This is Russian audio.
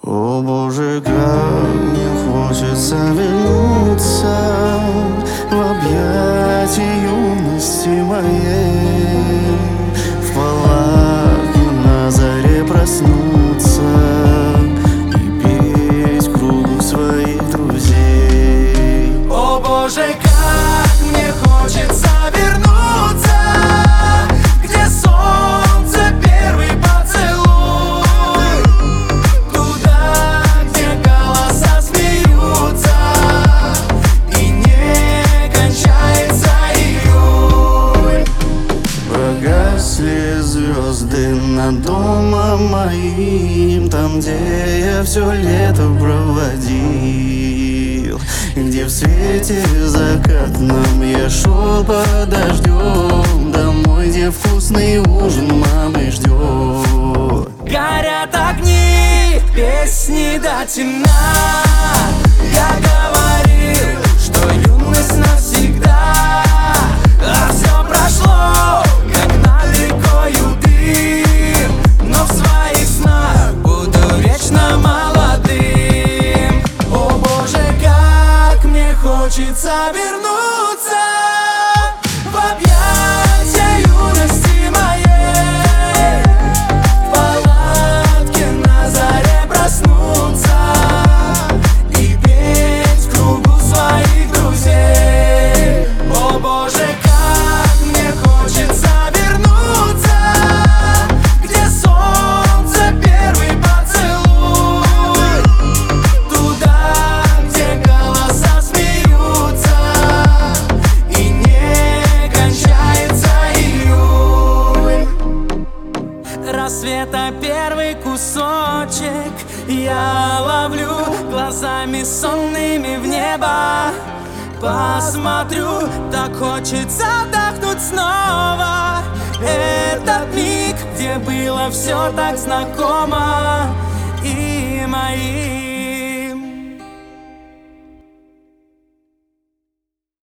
О боже, как мне хочется вернуться в объятия юности моей, в палатке на заре проснуться и петь в кругу своих друзей. О боже, как мне хочется вернуться, где солнце первый поцелуй, туда, где голоса смеются и не кончается июль. Погасли звезды над домом моим, там, где я все лето проводил, где в свете закатном я шел под дождем домой, где вкусный ужин мамы ждет. Горят огни, песни до темна. Я говорил, что юность навсегда, а все прошло, как над рекою дым. Но в своих снах буду вечно молодым. О боже, как мне хочется вернуться в объятия юности моей, в палатке на заре проснуться и петь в кругу своих друзей. О боже, как мне хочется вернуться, где солнце первый поцелуй, туда, где голоса смеются и не кончается июль. Рассвета первый кусочек я ловлю глазами сонными в небо. Посмотрю, так хочется вдохнуть снова этот миг, где было все так знакомо, и мои